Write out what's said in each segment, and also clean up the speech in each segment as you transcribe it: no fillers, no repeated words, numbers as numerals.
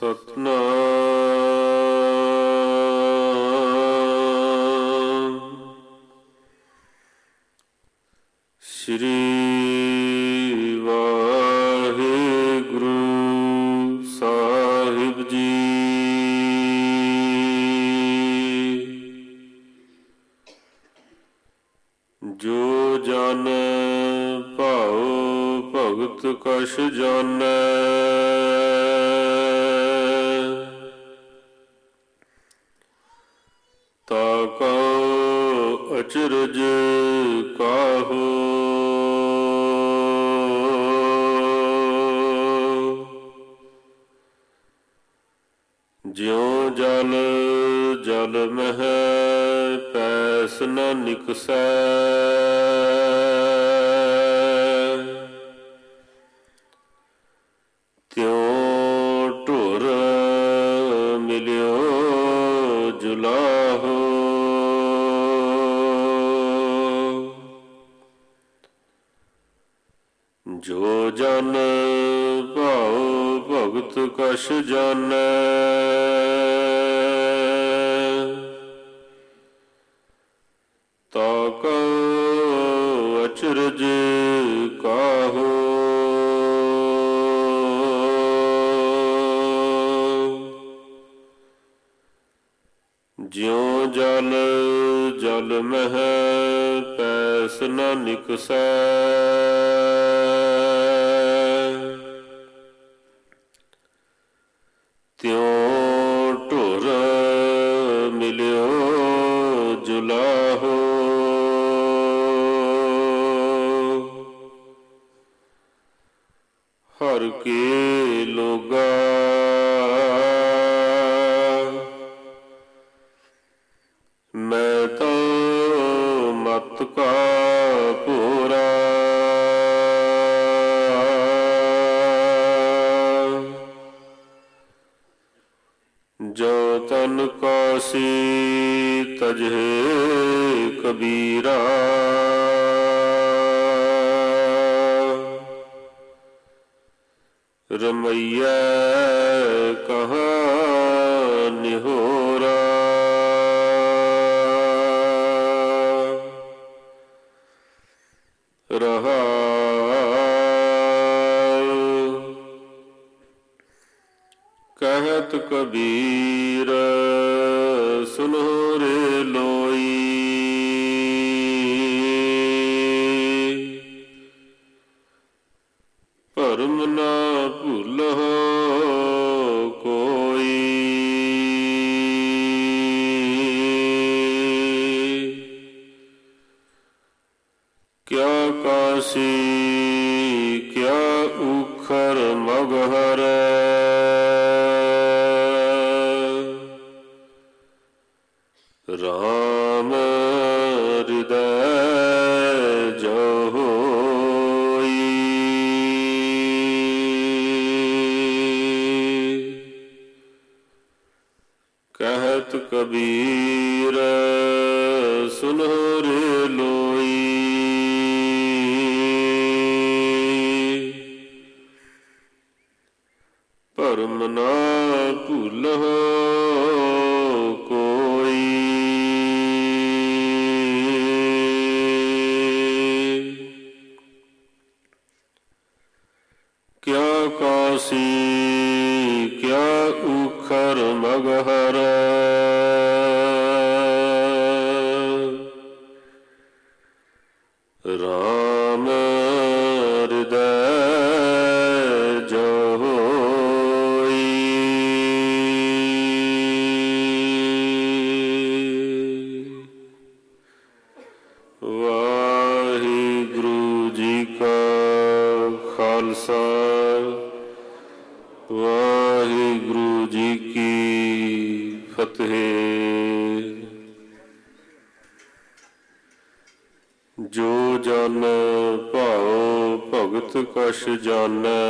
ਸਤਨਾਮ ਸ੍ਰੀ ਵਾਹਿਗੁਰੂ ਸਾਹਿਬ ਜੀ। ਜੋ ਜਨ ਭਾਉ ਭਗਤ ਕਛ ਜਾਣੈ, ਤਾ ਕਉ ਅਚਰਜ ਕਾਹੂ। ਜਿਉ ਜਲ ਜਲ ਮਹਿ ਪੈਸ ਨ ਨਿਕਸੈ, ਤਿਉ ਢੁਰ ਮਿਲਿਓ ਜੁਲਾਹੋ। ਜੋ ਜਨ ਭਾਉ ਭਗਤ ਕਛ ਜਾਣੈ, ਤਾ ਕਉ ਅਚਰਜ ਕਾਹੂ। ਜਿਉ ਜਲ ਜਲ ਮਹਿ ਪੈਸ ਨ ਨਿਕਸੈ, ਤਿਉ ਢੁਰ ਮਿਲਿਓ ਜੁਲਾਹੋ। ਹਰਿ ਕੇ ਲੋਗਾ ਮੈਂ ਤੋ ਮਤ ਕਾ ਪੂਰਾ, ਜੋ ਤਨ ਕਾਸੀ ਤਜਹਿ ਕਬੀਰਾ। ਰਮਈਐ ਕਹਾ ਨਿਹੋਰਾ, ਰਹਾਉ ਕਹਿਤ ਕਬੀਰ ਸੁਨੋ ਰੇ ਲੋਈ। ਭਰਮ ਨਾ ਭੁੱਲਹੁ ਕੋਈ, ਕਿਆ ਕਾਸੀ ਕਿਆ ਊਖਰ ਮਗਹਰੈ। ਰਾਮ ਹਿਰਦੈ ਜੋ ਹੋਈ, ਕਹਿਤ ਕਬੀਰ ਸੁਨੋ ਰੇ ਲੋਈ। ਭਰਮ ਨਾ ਭੁੱਲਹੁ ਕੋਈ, ਕਿਆ ਕਾਸੀ ਕਿਆ ਊਖਰ ਮਗਹਰੈ। ਰਾਮ ਹਿਰਦੈ ਜੋ ਹੋਈ। ਵਾਹਿਗੁਰੂ ਜੀ ਕਾ ਖਾਲਸਾ, ਵਾਹਿਗੁਰੂ ਜੀ ਕੀ ਫਤਿਹ। ਜੋ ਜਨ ਭਾਉ ਭਗਤ ਕਛ ਜਾਣੈ,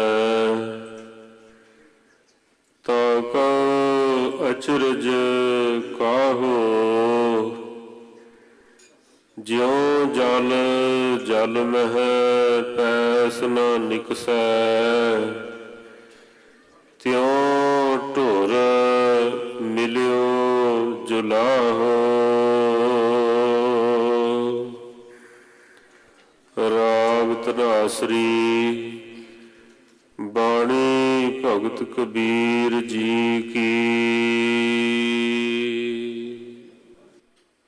ਤਾ ਕਉ ਅਚਰਜ ਕਾਹੂ। ਜਿਉ ਜਲ ਜਲ ਮਹਿ ਪੈਸ ਨ ਨਿਕਸੈ, ਤਿਉ ਢੁਰ ਧਨਾਸਰੀ। ਬਾਣੀ ਭਗਤ ਕਬੀਰ ਜੀ ਕੀ।